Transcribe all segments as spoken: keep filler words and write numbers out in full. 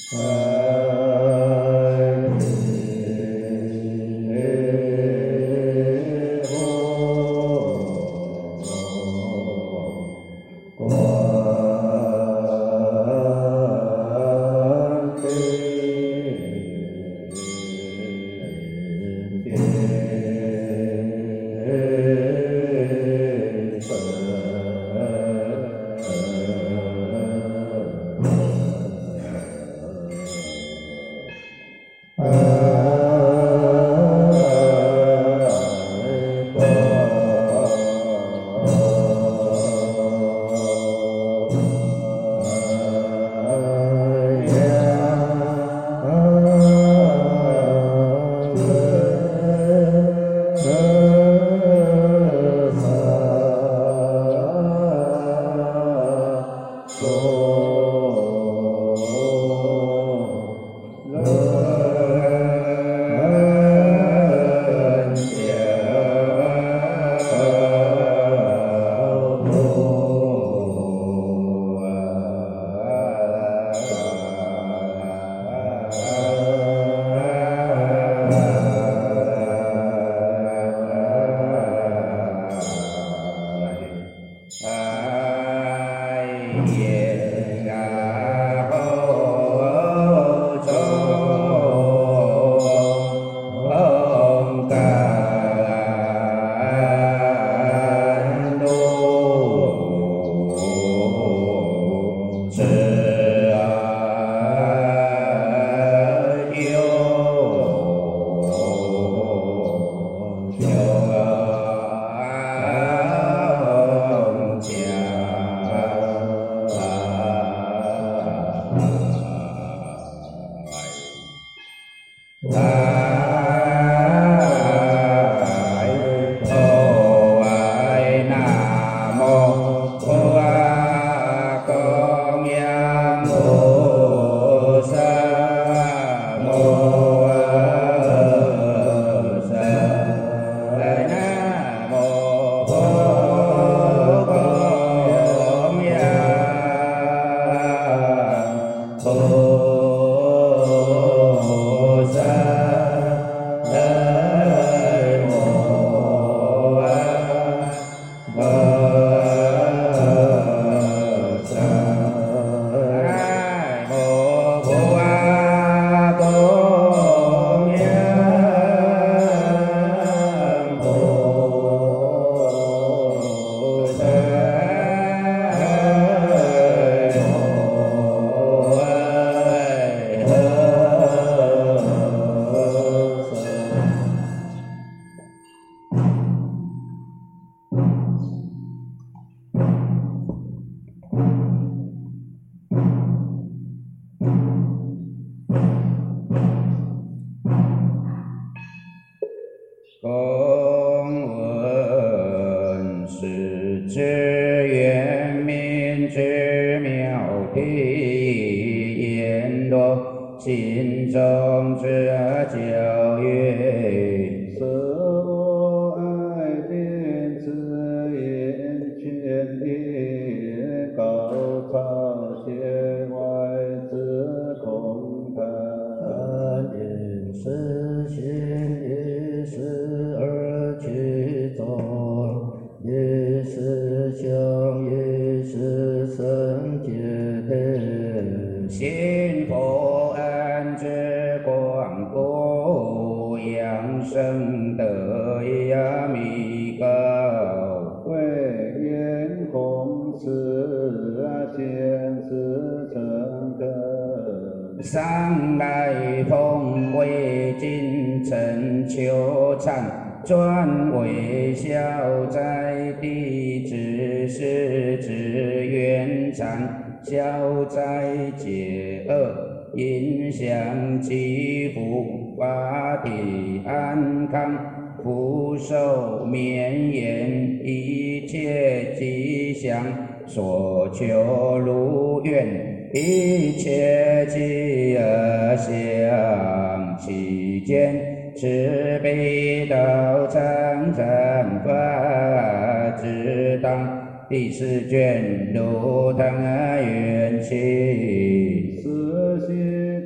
三代风为金城秋产，专为消灾地支是之原产，消灾解厄，影响祈福，法体安康，福寿绵延，一切吉祥，所求如愿。一切积恶相其间，慈悲道常常法之当。第四卷如汤圆气， 四悉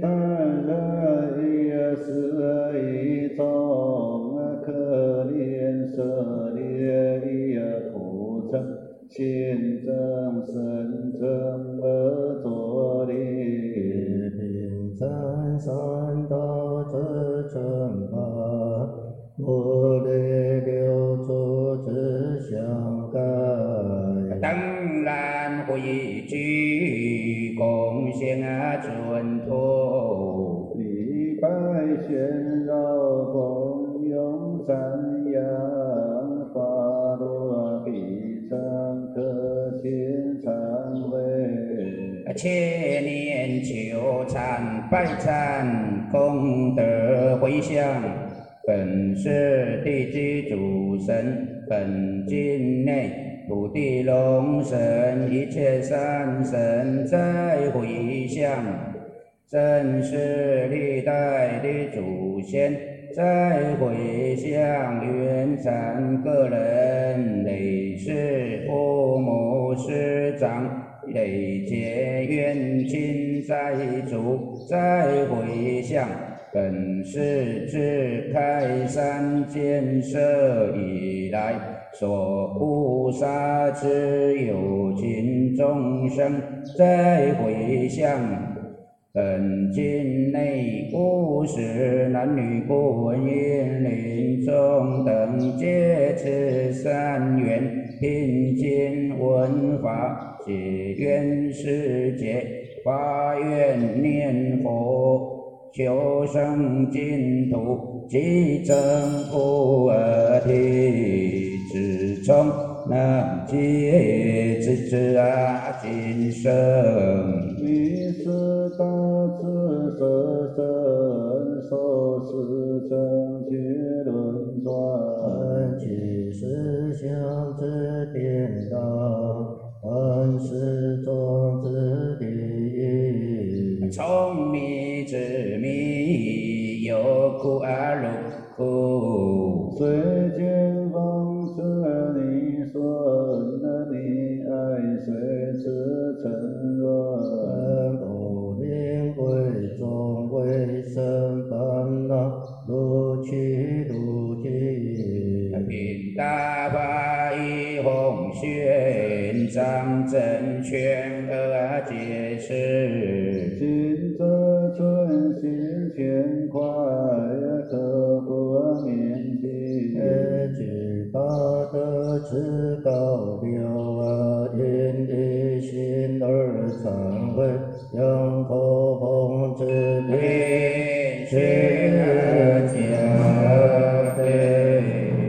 三道之正法，无力六祖之相该。 当然会具贡献准托， 礼拜旋绕风涌山阳，法罗比藏可心忏悔。 千年求忏拜忏，功德回向。本是地基主神，本境内土地龙神一切三神在回向，正是历代的祖先在回向，原产个人累世父母师长。累劫冤亲债主在回向，本是自开山建设以来，所护杀之有情众生在回向。本境内无始男女不婚姻临终等皆持善缘，听经闻法，解冤释结，发愿念佛，求生净土，即证菩提，自从能解之之啊今生。 于是大智色身，受持正觉轮转，其实相之颠倒，凡事中之第一。 聪明之迷，有苦而入苦。 虽见方知你顺，你爱随之沉沦，不明为众为生烦恼，如去如尽。 平大法以弘宣，彰正全而解释。 行者存心乾快，可不勉尽。具法得之高流，因一心而忏悔，让口风之愿学加倍。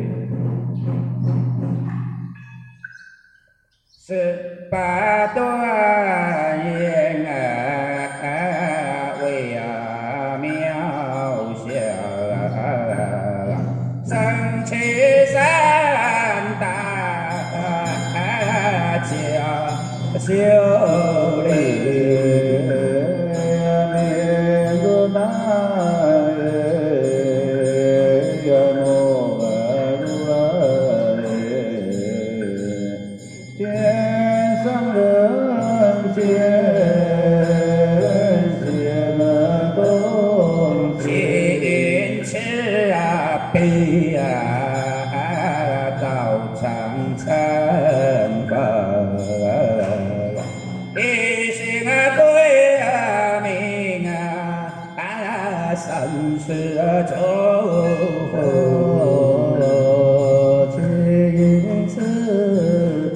十八段言啊，为啊渺小，生起三大教修理。悲啊，道场成佛，一心啊归啊命啊，三世啊祝福， 皆因慈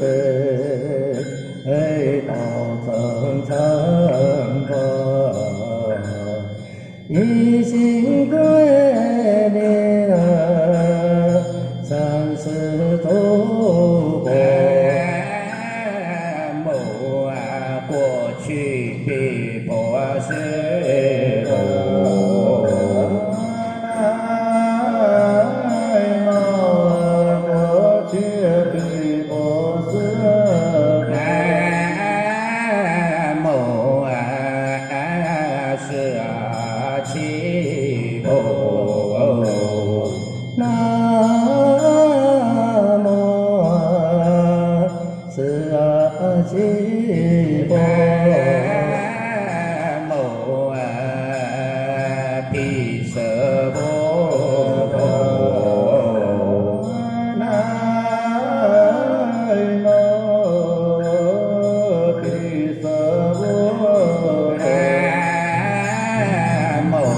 悲，道场成佛，一心归命。三世诸佛， 某啊过去的佛是佛， 来某过去的佛是某啊是啊七佛。 七佛， 某啊毗舍婆婆， 南无毗舍婆， 某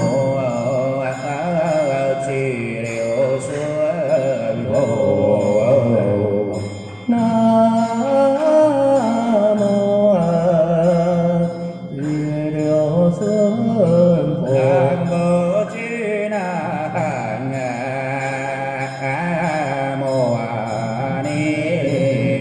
佛。 南无俱那摩阿弥陀。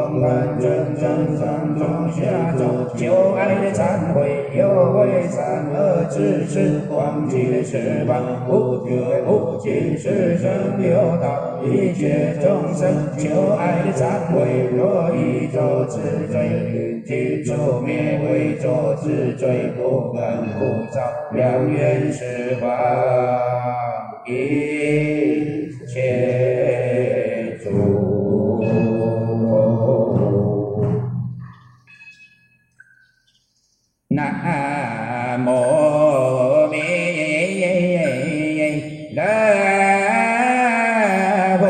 求爱的忏悔，有为三二智是广结十方，无觉无尽是生六道，一切众生求爱的忏悔，若一咒自罪，尽除灭为咒自罪，不肯不造，良缘十方一切诸佛。南无弥勒佛。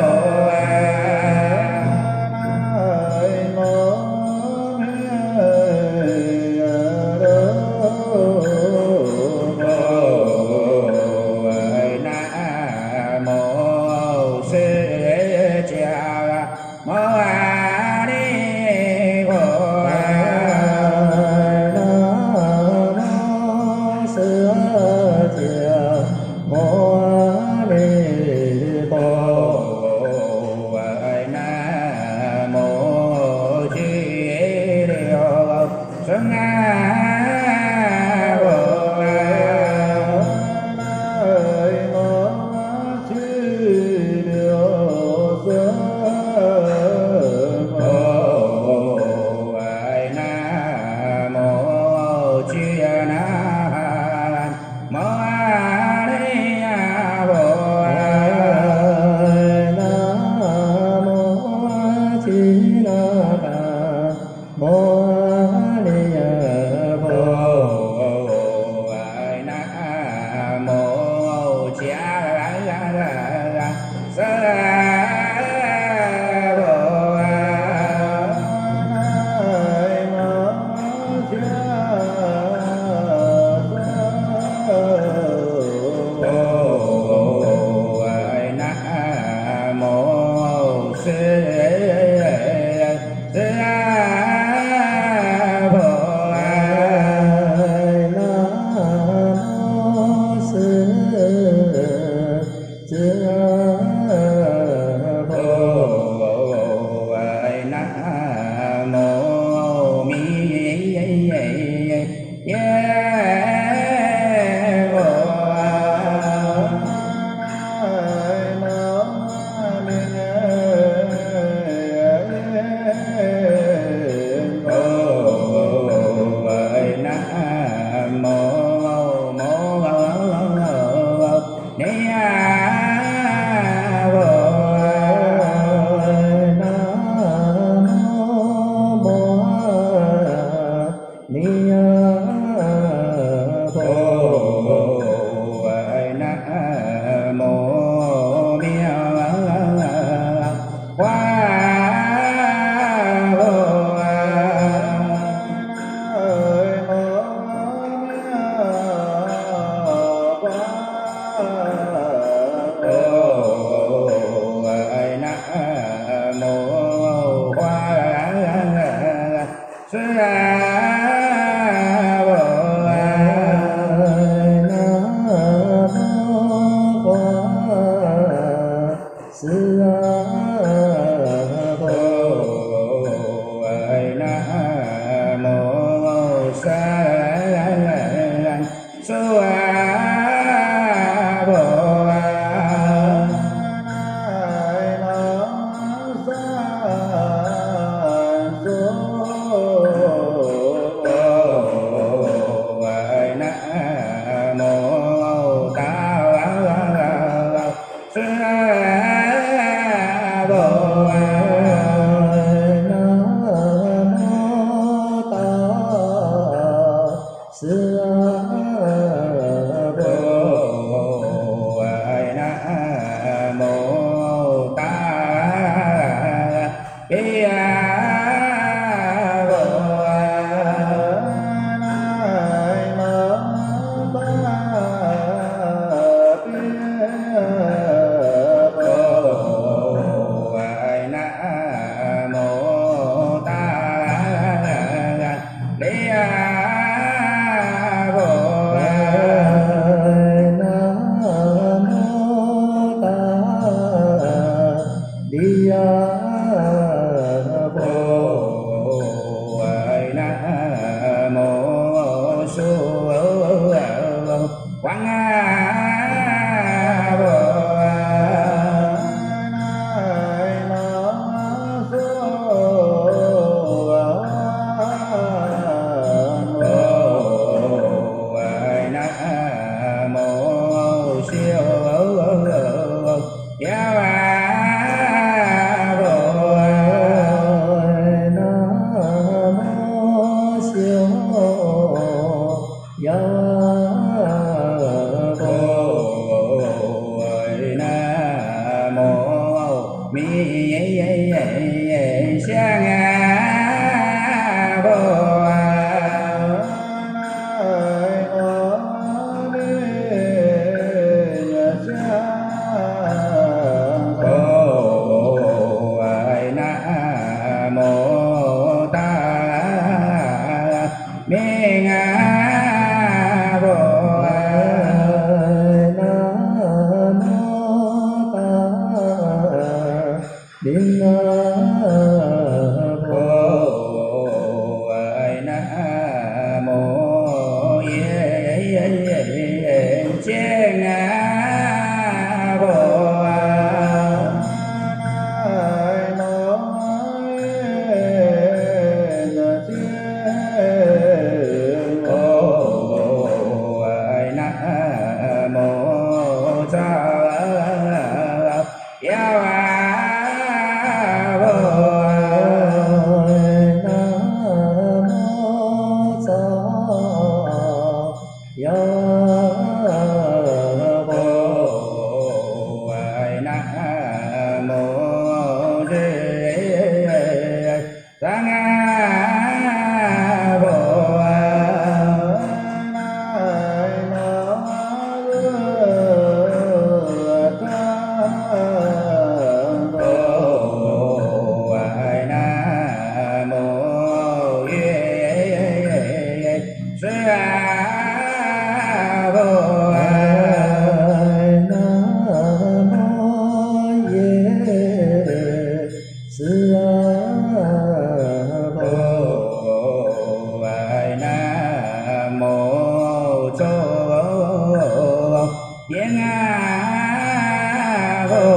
Nam Viên A Vô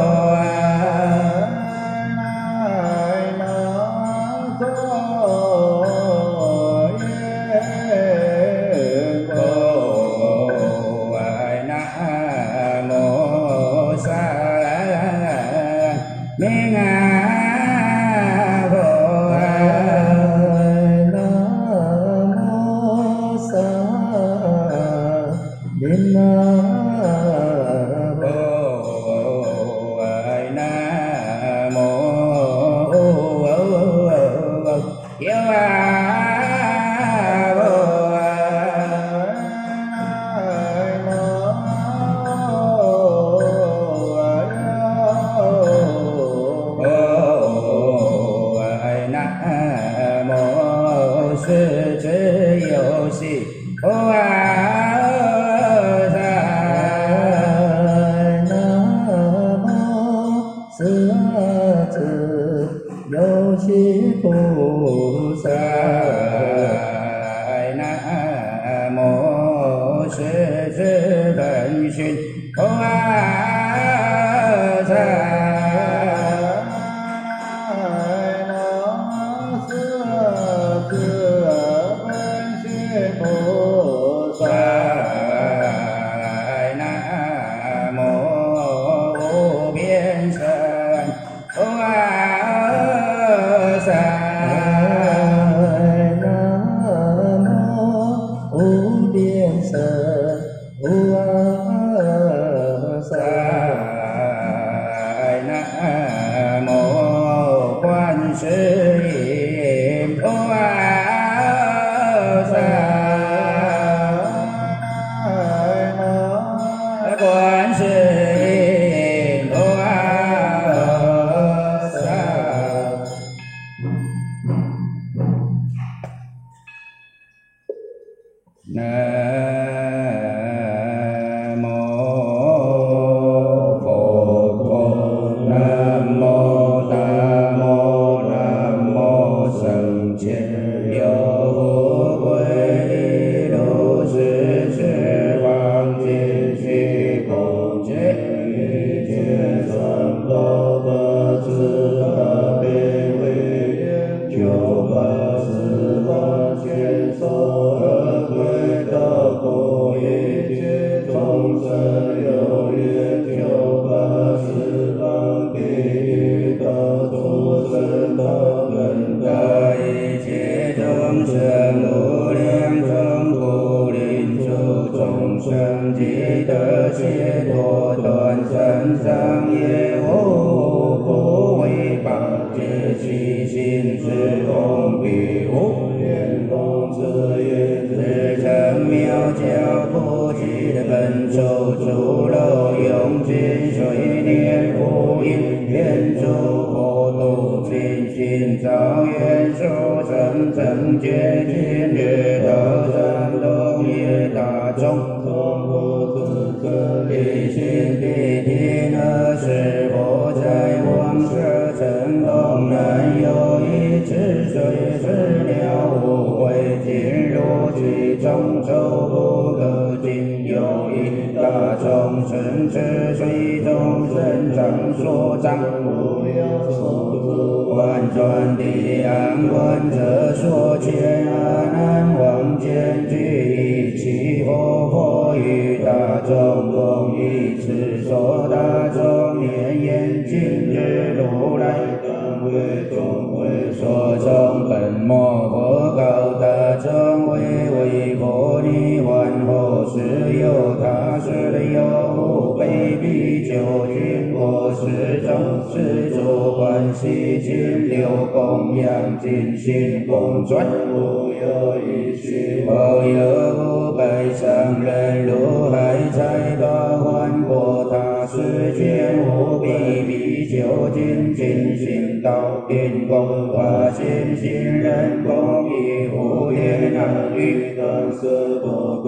Hãy subscribe cho kênh Ghiền Mì Gõ để không bỏ lỡ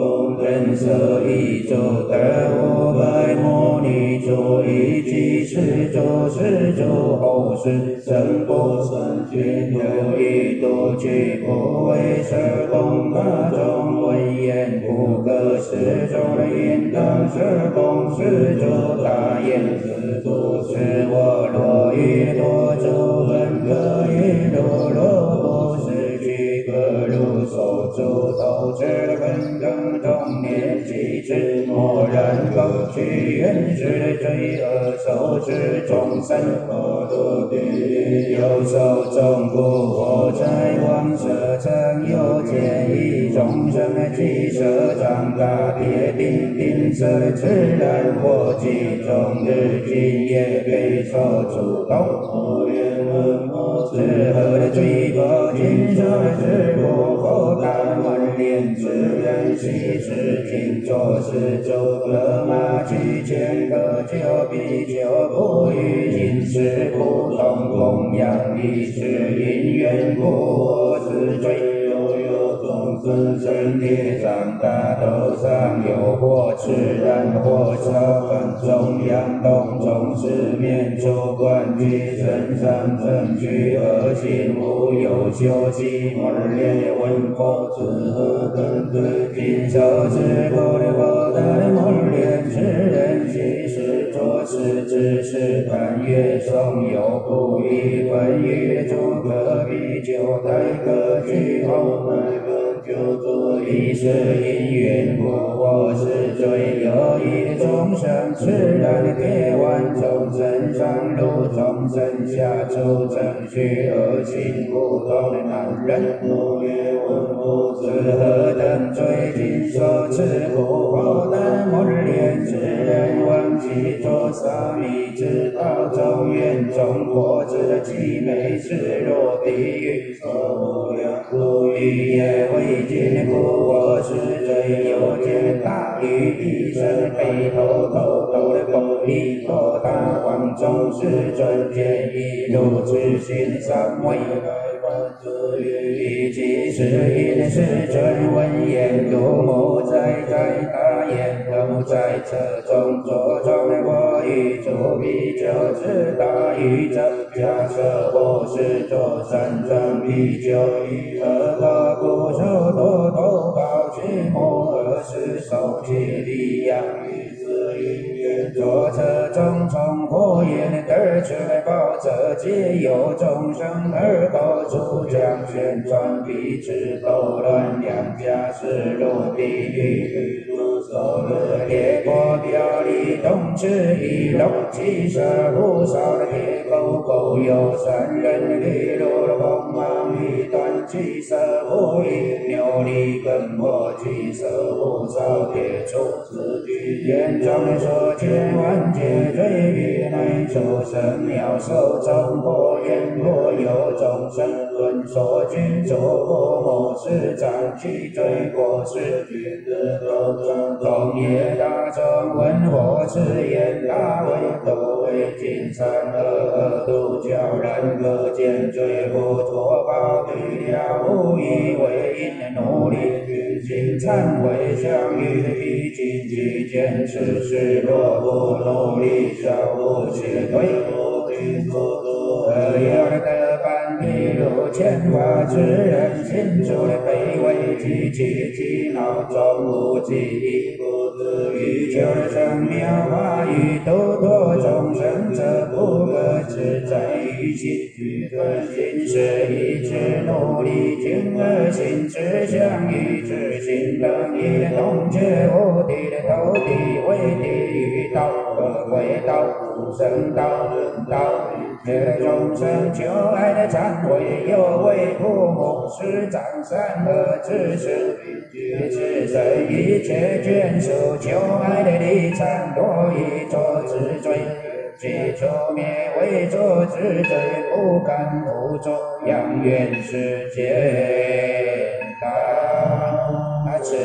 人舍一诸得无百牟尼诸以及世诸世诸后世生不生觉有一度具不为舍供那种闻言不可世诸应当舍供世诸大言世诸是我若于多诸分可于多罗不是具可如手诸头之分更中年纪之默然更具原始罪恶受之众生何度地狱有受众故我在往舍曾有见一众生即舍长大跌定定色自然或其中日今夜被受主动我愿闻我是何的罪过今生是不佛大满脸之人悉是经作是周格马具前可救必救不与今世不同供养一世因缘故我是罪悠悠众生身体长大头上有或自然或超分中央动中四面出观具身上正具恶心无有修习而列闻佛之何等之今受之故的佛大的门列之人其实作事之事但越诵有不一分于诸可比丘待可具后乃分就作一世因缘故我是最有一众生自然铁腕众生上路众生下出正虚恶心不同的男人不越闻佛是何等罪尽所持故佛的门列之人忘记作沙弥之道中愿中国之极美是若地狱所无量故欲也未尽故我是最有见大于一生背头头头的佛一佛大王中是尊见一如之心三昧之语以及是因是尊闻言如母在在大言都在这中作中的我与诸比丘之大于这假设我是作三藏比丘以何个不受多头高去摩尔是受其力养于自因缘作这种种火焰得出来报这皆有众生而高出将旋转彼此斗乱两家是入地狱如受了列国表里动之一龙七十不少的铁狗狗有三人利落的锋芒一段七十不一牛力跟我七十不少铁柱子具严重说千万劫罪于内出生妙受众火焰若有众生论说君主佛某是长期罪过是君子斗争同业大众闻火是言大为都为金山二二度教然可见罪不作报对了无以为因努力具心忏悔相遇必尽具见此事若不努力少不学对不去做何有得般譬如千法之人心中的卑微极其激恼中无记忆不知欲求生妙法与度脱众生则不可只在于心具的心是一直努力尽而心之相与之心等也同觉无地的头地为地狱道和鬼道众生道人道这众生求爱的忏悔又为父母师长善恶之事觉知身一切眷属求爱的离忏多以作之罪解除灭为作之罪不敢不作扬愿世界大慈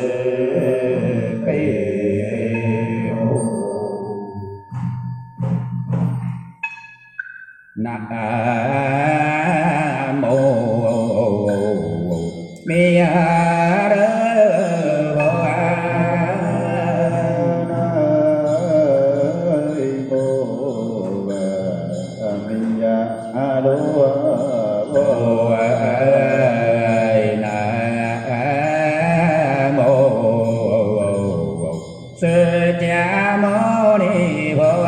悲南无弥勒佛 Cha Mâu Ni Phật.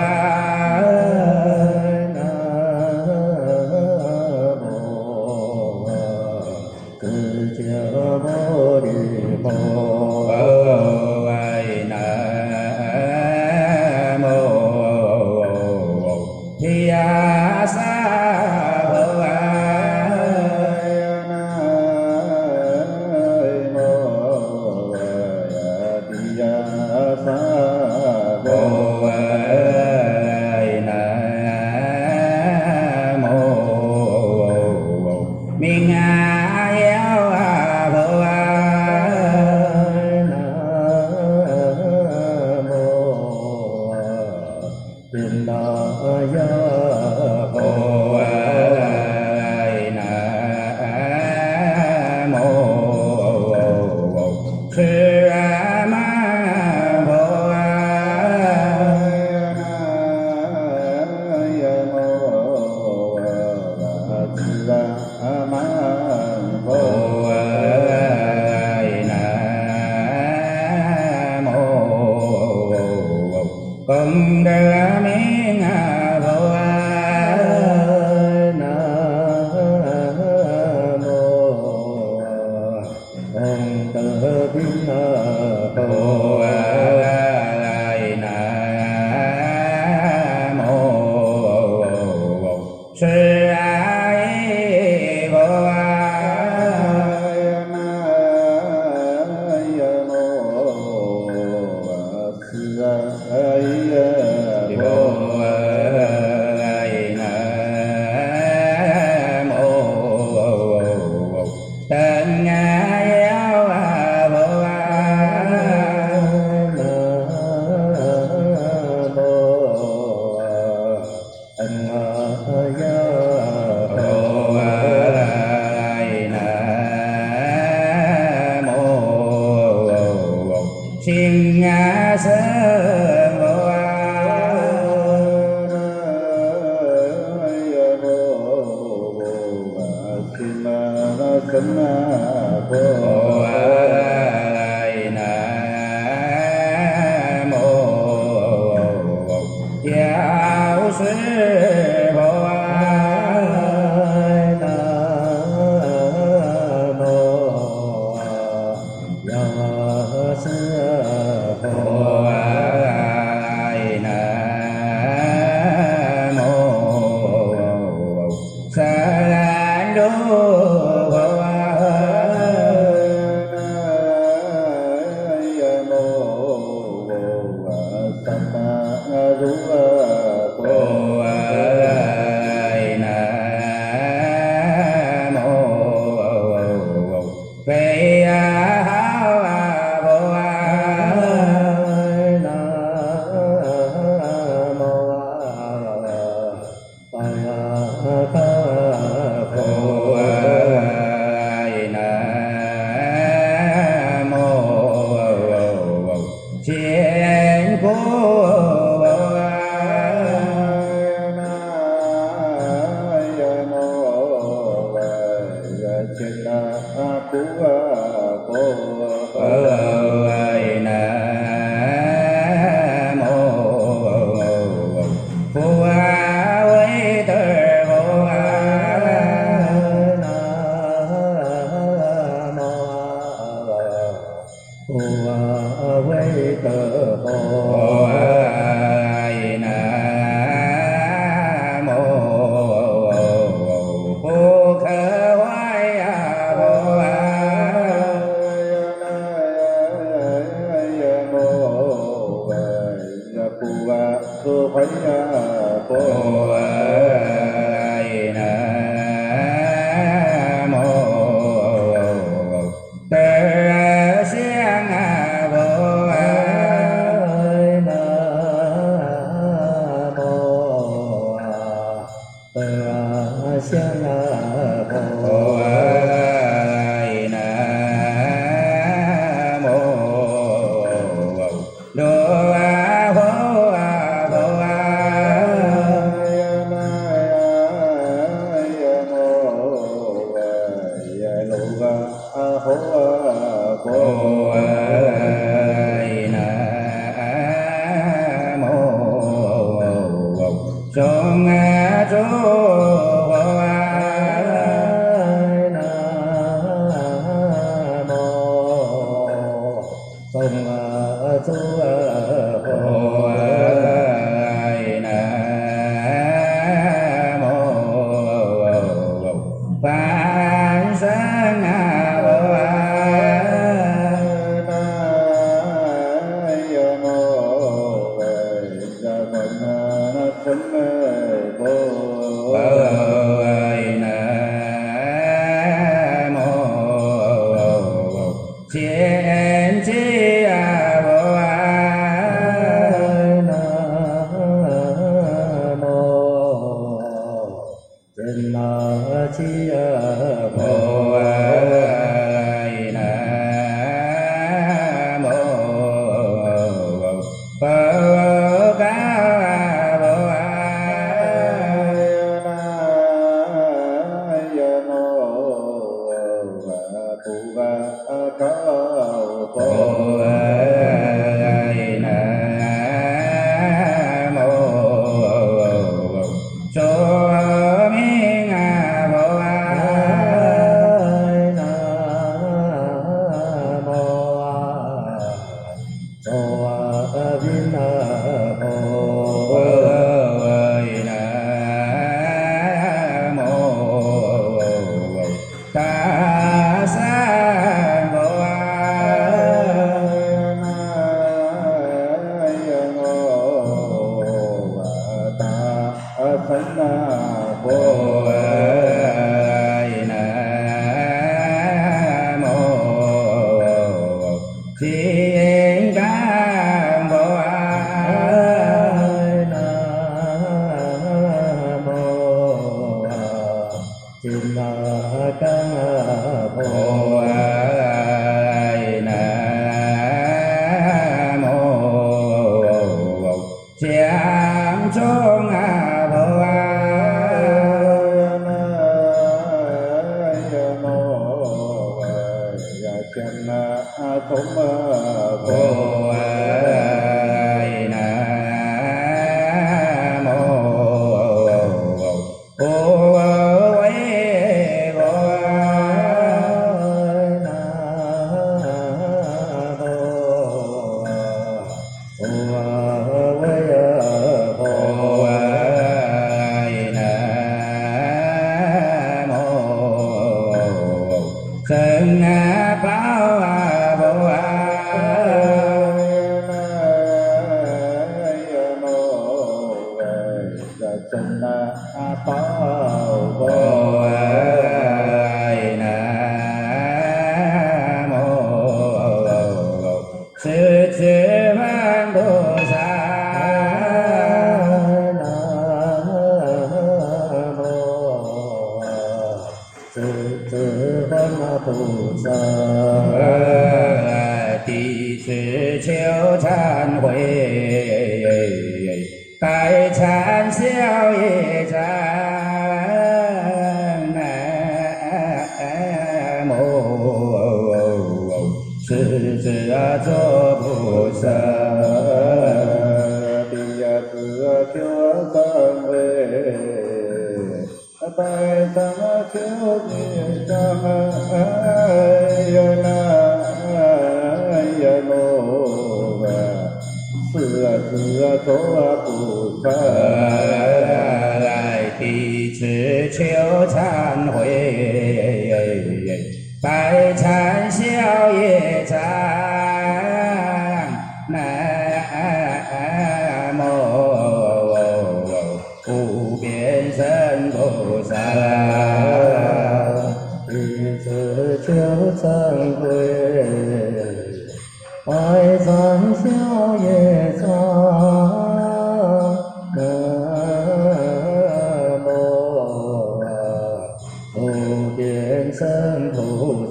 chúng chú vô Nam mô Sông chú vô Nam mô Phạn Sanh vô Thiên chi vô Nam mô Thiên chi vô Nam mô Phật ca vô Thiên ca vô Nam mô Thiên ca vô Nam mô Chạm trung vô chân thống vô Nam mô vô quê vô Sơn Bảo vô chân bảo vô Nam mô Sư Sư Văn Bồ Sát Nam mô Sư Sư Văn Bồ Sát tỷ sư chiếu 찬慧đại 찬 xiao ye chan Nam mô sư sư cho Bồ Sát địa sư chiếu tân huệ tại tâm chiếu niệm trang na mô sư sư cho Bồ lại tỷ sư chiếu 찬慧đại 찬 xiao ye chan Nam mô无边身菩萨弟子求忏悔，百善消业障。南无无边身菩萨。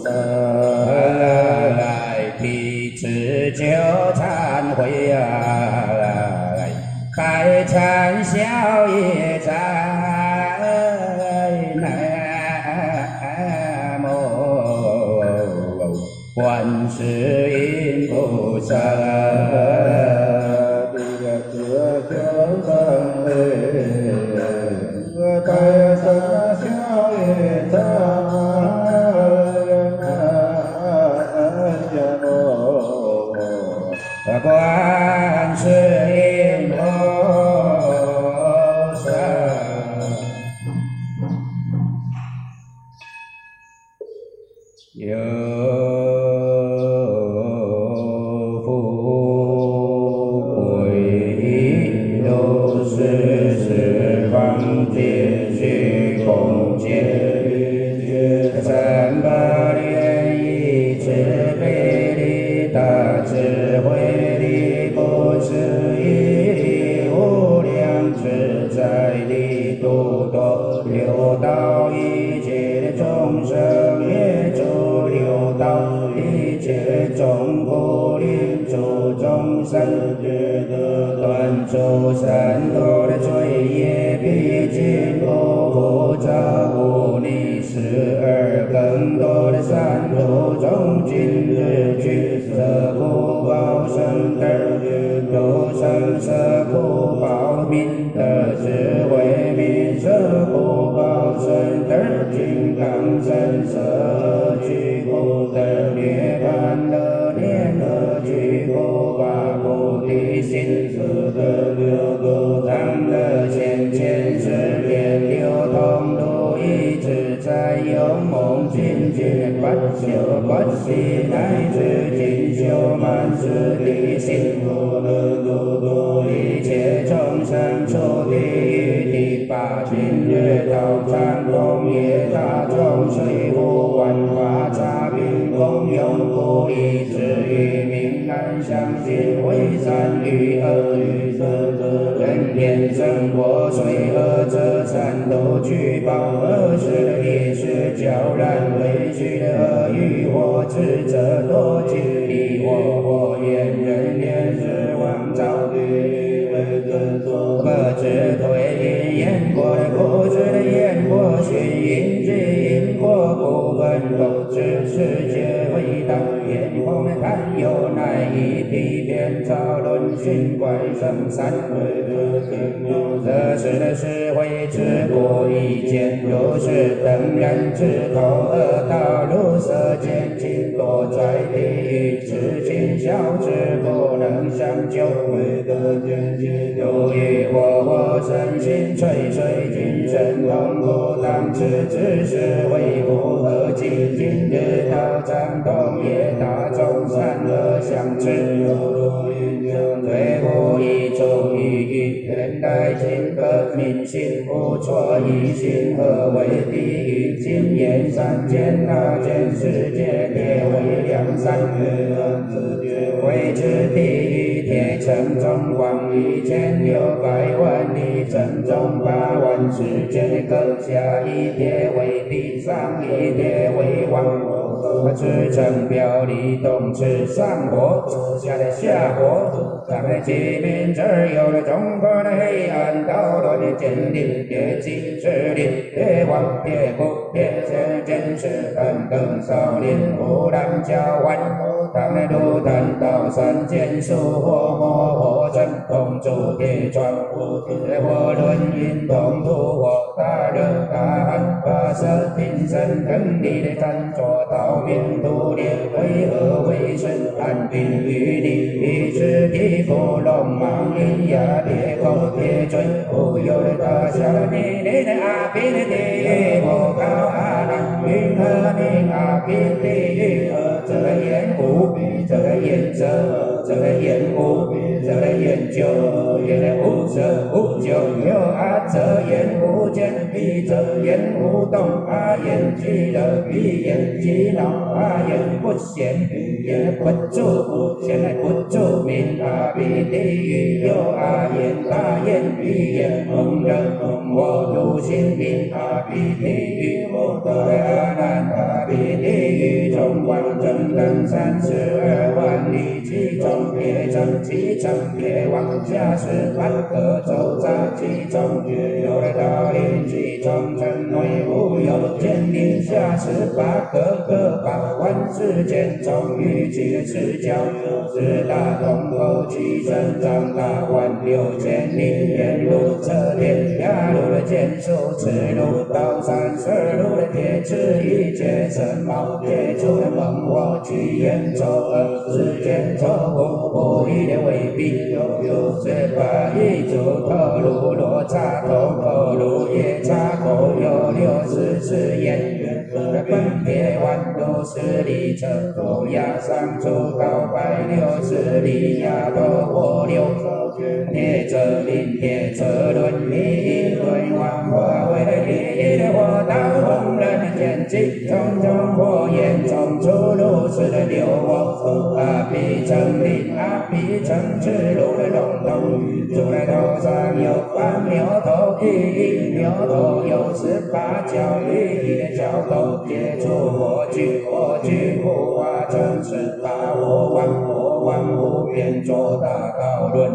弟子求忏悔啊！百善消业障，南无观世音菩萨。 地觉求忏悔。 诸善多的罪业，毕竟不复造无逆十二更多的善途中，今日去色苦报生德，有生色苦报明德，智慧明色苦报生德，金刚身色具苦德，涅槃乐念乐具苦法菩提心四德六度常乐现前世间流通如意自在勇猛精进不朽不息乃至尽修满十地心不乐度度一切众生出地狱第八今日道场共业大众水护万法差并共用不一致于明暗相信为善与恶与色则人天生活水恶则善都具报恶事业是悄然委屈的恶欲或智者多尽力或火焰人天是妄造地狱为尊所不知推因因果的不知的因果寻因之因果不分不知世界伟大眼空的堪有乃一体变造论寻怪生三回的真有这时的智慧之过意见如是等人之头恶道如色见尽多在地狱至今小智不能相救为得见尽有欲火火身心垂垂精神痛苦当知之是为不合今今日道场同业大众善恶相知有如云将对不一诸一语原来今本明心无错一心何为地狱今言三界大千世界皆为良善月暗自觉为之地狱铁城中广一千六百万里城中八万世界各下一铁为地上一铁为王支撑表里动持上火下的下火上的机敏这儿有了中国的黑暗道乱的坚定别急势力别忘别不别见见识等等少林武当交换他们路弹道山剑术火魔火阵同铸铁窗户铁火轮运动土火大热大汗发射平生更力的战作道兵土烈为何为顺安定于地一直地府龙芒阴压铁口铁锤无有的大小地里的阿毗的地狱不高阿难云何名阿毗地狱和这个烟雾这个颜色这个烟雾这个研究也的无色无酒有阿则烟无见必则烟无动阿言俱乐必言俱恼阿言不显也不住现在不住名阿毗地狱有阿言大言必言蒙人蒙我如心名阿毗地狱我得阿难阿毗地狱中完整等三十二万里其中别成其成别往下十八个周匝其中也有了道理其中城内无有坚定下十八个个八万世间中与其的赤脚四大同口其身长大万六千里沿路车天下路的剑术此路到三十路的铁齿一切神毛铁出的猛火去言丑恶世间丑恶不义的未必有有这把一组头颅罗刹头头颅夜叉口有六十四眼缘本铁弯六十里车头压上出高百六十里压头火六铁车林铁车轮一轮往化为烈焰的火道红人的剑气重重火焰冲出如是的流火阿毗城林阿毗城之路的龙头主来头上有八牛头一牛头有十八角一一的角头接触火炬火炬火化成十八火王火王无边做大道轮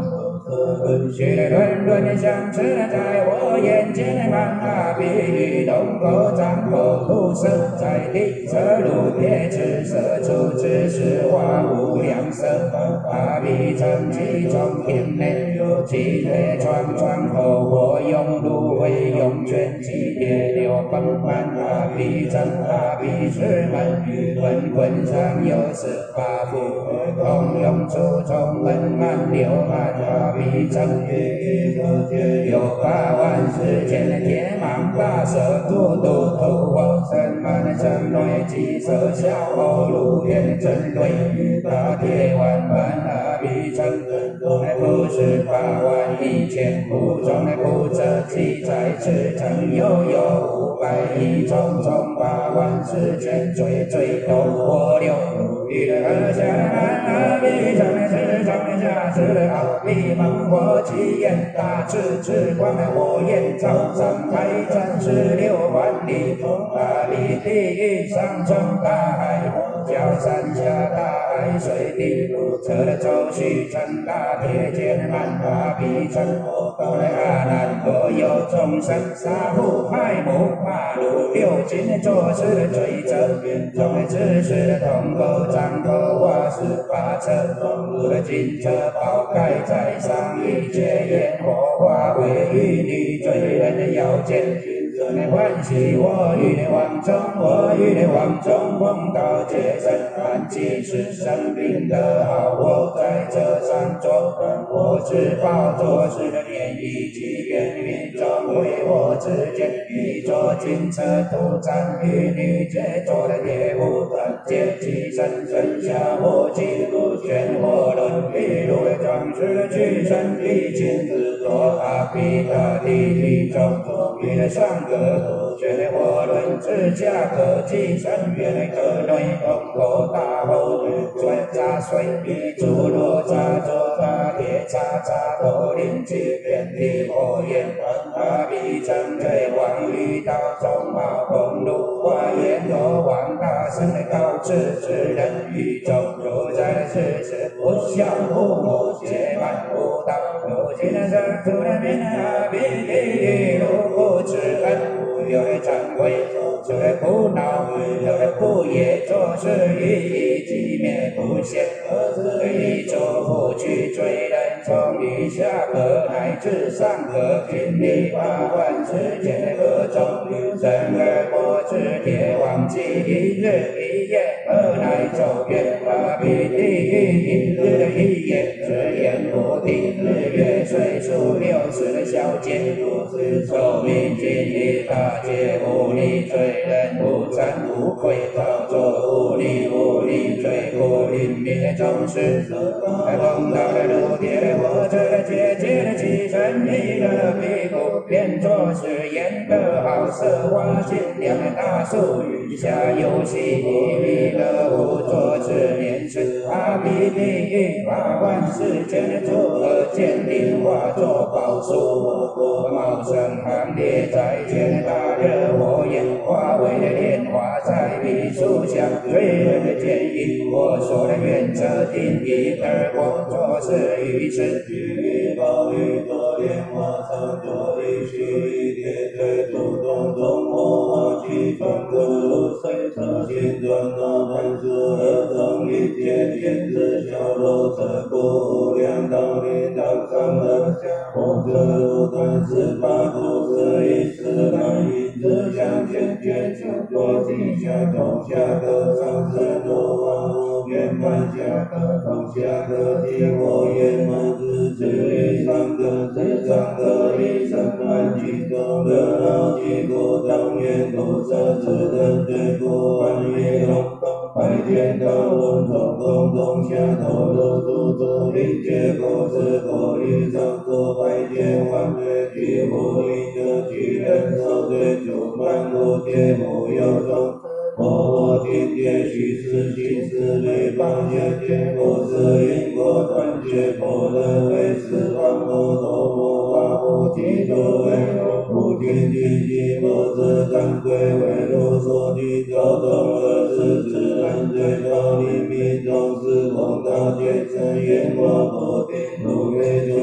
血轮轮相持在我眼前，满阿比喻动口张口吐舌，在地色如铁赤色出之时化无量色，阿比成其中天内，其内创创后我用芦荟用泉其铁流崩满阿比成阿比是门，滚滚上有十八伏，通用出从门满流满阿比成。有八万世间的天芒大蛇突突突我身满身内几色小后路远真雷大铁万万阿比成不是八万一千不中的不折记在此城悠悠五百亿重重八万世间最最多我流一的和下阿比成的是上下是的阿比猛火起焰大赤赤光的火焰照上海战十六万里阿比地狱上冲大海叫山下大海水地车的周须成大铁剑满阿比成高的阿难若有众生杀父害母骂戮六经做事的罪责中的知识的通口张口话十八车中的金车宝盖在上一切烟火化为玉女罪人的腰间欢喜我欲的王中我欲的王中梦到劫神安其是生病的好我在这上坐我只报做事的念一即便命中为我之间一座金车独占玉女杰作的业务团结其身身下我进入漩涡轮一路的壮士的去身一亲自作阿比大地狱中与的上格觉得火轮之下可寄深渊可内通过大后转杂水诸罗杂作大铁叉叉头领起遍地火焰阿比成在王遇到中冒公路花言罗王大圣的高智之人宇宙如在世时不孝父母结满不道如今的生出的面阿比地狱如不知恩有的忏悔有的苦恼有的不也做事予以寂灭不显以祝福去追人从余下河乃至上河经历八万世间的各种人而我之铁王记一日一夜而乃走遍阿比地狱一日的一夜只言不定日月岁数六十的小节寿命尽一大劫无力罪人无惭无愧造作无力无力罪苦临灭的众生碰到了如铁的火车的结界的起身你的屁股变作是烟的好色花心亮的大树雨下游戏一米的无作之年是阿比地狱八万世间的诸恶坚定化作宝树茂盛行列在前大热火焰化为了莲花在彼树下罪人的建议我说的原则定义而我做事于世与暴雨作莲花上作一须一铁锤主动中我化气传歌如水车心转到凡事而成一切天之小楼车不量到领导上而下我这如断十八度是一时难以只想全全求多地下从下个上身多万物圆满下个从下个即我圆满之至于上个至上个一生满其中的老几国当愿不舍之人对不万业龙白天道文从空中下头入诸诸一切果实果于上座白天万岁居无一者居人受罪主万物皆无有种我我天天虚实心事为方向见果是因果断绝不能为十方不多不化不其作为不天地寂寞之感归为如所地周中而是自然最高灵命中是梦到见成愿我不定如月出大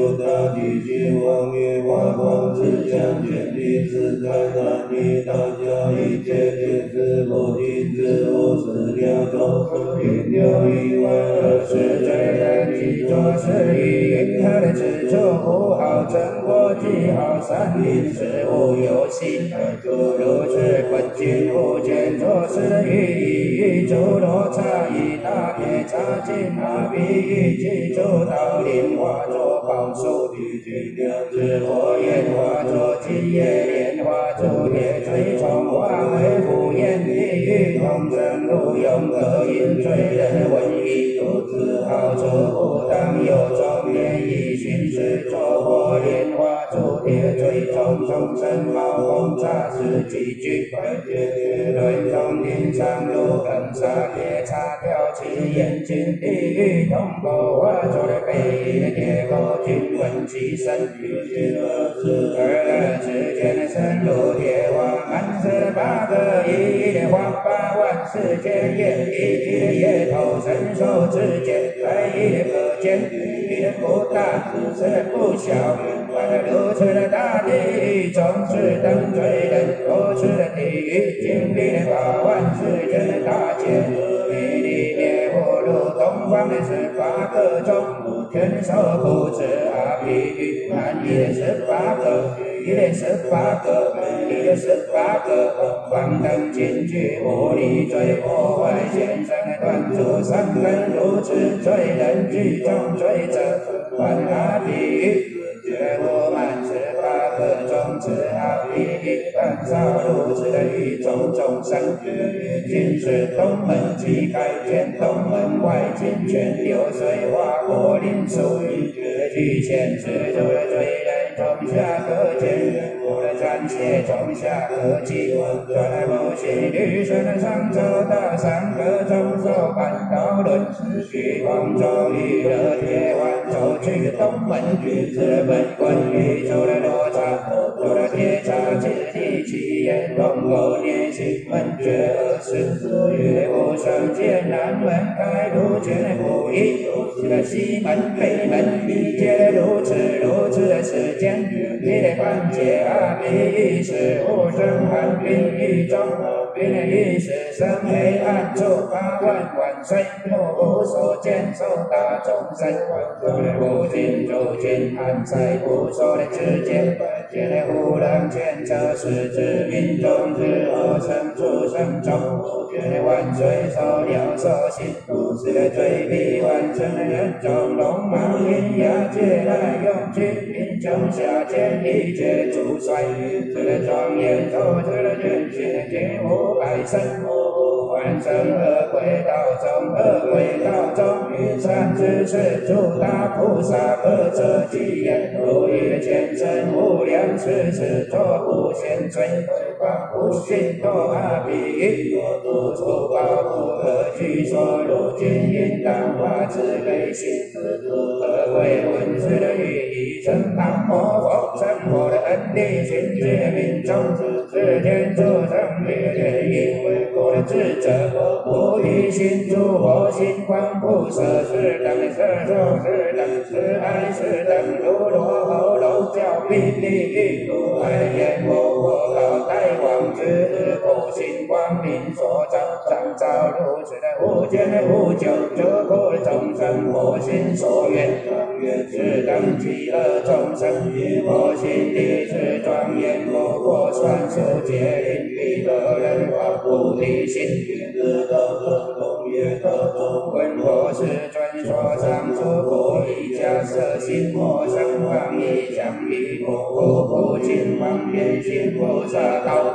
大地心王爷华光之相全体自在大地大家一切天师佛弟子我是两种云流一万二十罪人记作是以云何的之处不好真我记好三品是无有心如此本经无见作是寓意诸罗刹以大业差尽阿毗喻记住道林化作宝树地具量之火焰化作金叶莲花竹叶追虫化为火焰地狱同生路用得因罪人闻一有自好处不当有庄严以寻世作火莲花竹叶追虫众生毛红炸是几句百劫轮中天上路更沙铁叉掉其眼睛地狱通过化作的北一的铁锅君闻其声于心二十二之间的深入铁花满十八个一的花八万世间夜一的夜头伸手指尖在一的可见一的不大是不小完了如此的大地狱总是等罪人如此的地狱经历了八万世间的大劫地里灭火路东方的十八个中全手不止阿毗喻满一的十八个一的十八个一的十八个方等金句无力罪破坏先生的断除三分如此罪人聚众罪者万阿毗喻觉悟满十八个种子阿毗喻本少如此的狱中众生今是东门即开见东门外金泉流水化果林属于绝句前世主的罪人种下可见我的暂且种下可记转来不行绿色的上周到三个中手半道轮虚空中娱乐铁腕走去东门日本quân宇宙的落差走了铁叉之地七眼龙狗念心门觉二十月无生见南门开路全的不义这西门北门一切如此如此的时间你的关节阿弥一时无生寒冰狱中并一时生黑暗处八万万岁莫无所见受大众生不尽如今安在不说的之间见了无人见这是指民众之后生出生中见了万岁受了受刑如此的罪必完成的人中龙芒阴阳界来用去贫穷下贱一切主衰这个庄严透出了人间金无百生万生恶鬼道中恶鬼道中云山之事诸大菩萨各遮其眼如月前生无量世事作无限罪光不信多阿毗喻多出宝不可据说如今应当化慈悲心恶鬼闻世的寓意称南无佛成佛的恩力行之的民众是天主生灭天因为国的智者不离心诸佛心光不舍是等是受是等是爱是等如罗喉咙教必地狱如来言我我高大王之苦心光明所造创造如此的无间的无久诸苦的众生佛心所愿是等极乐众生佛心地是庄严不过算数界因彼得人法不离心自得中共业得中闻佛是专说上出不以假设心魔生王以降于不不不尽方便心菩萨道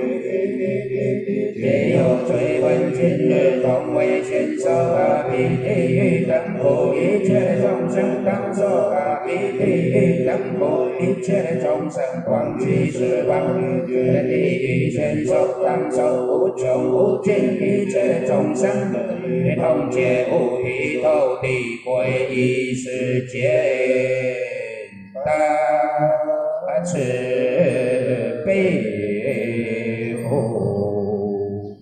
皆有追问今日同为宣受阿毗地狱等苦一切众生当受阿毗地狱等苦一切众生光其十方地狱宣受当受无穷无尽一切众生同皆无余透地归依世间大慈悲护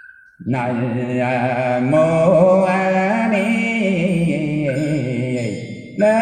南无阿弥南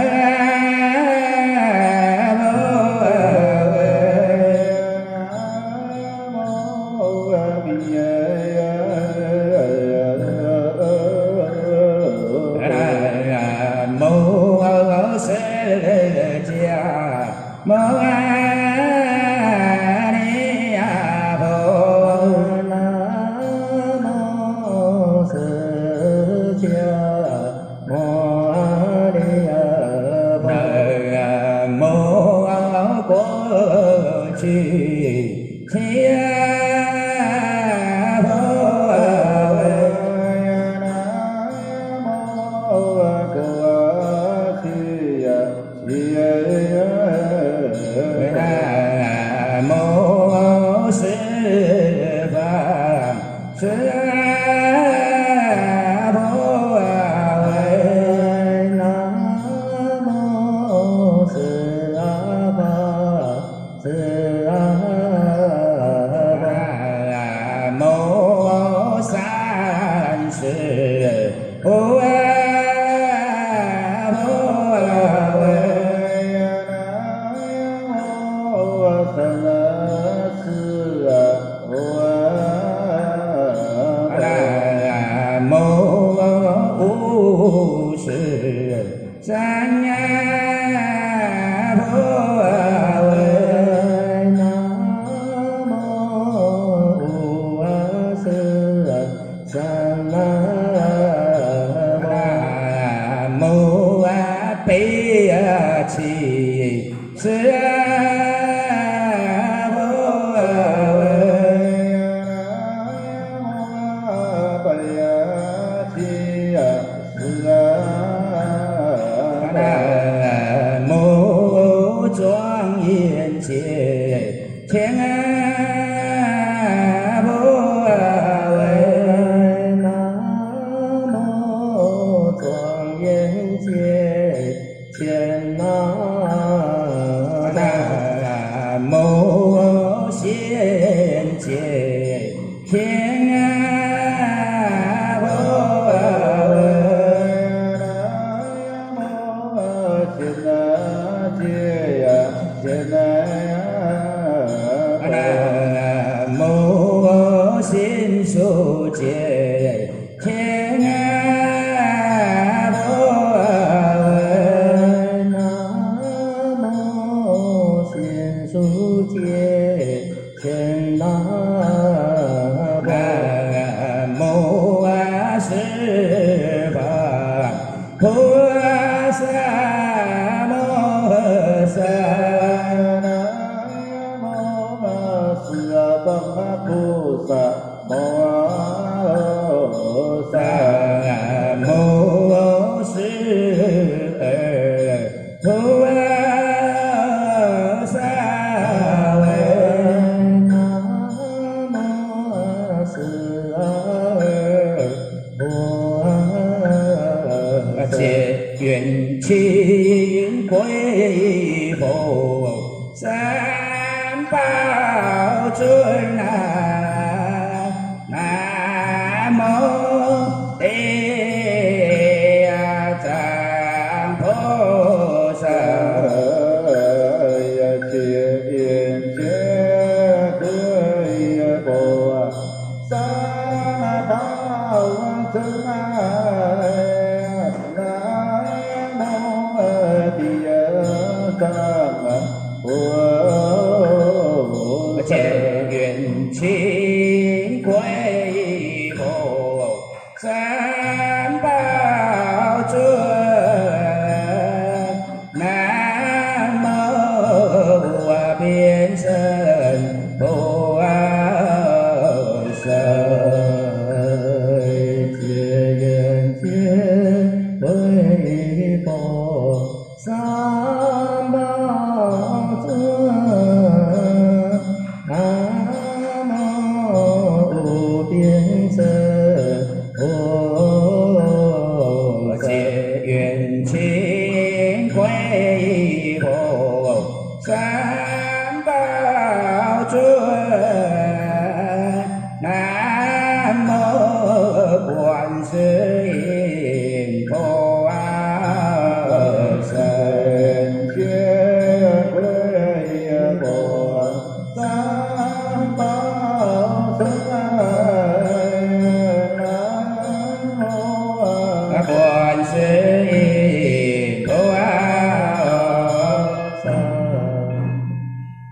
Quan Thế Âm Phật.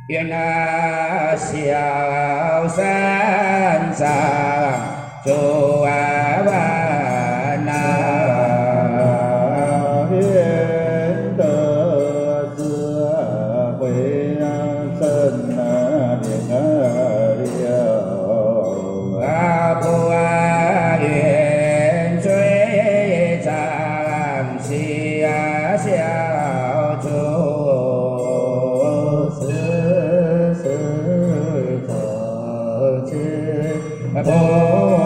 愿那小山上住啊万啊， 愿得智慧啊，生啊灵啊了啊不啊愿追长西啊小主。 不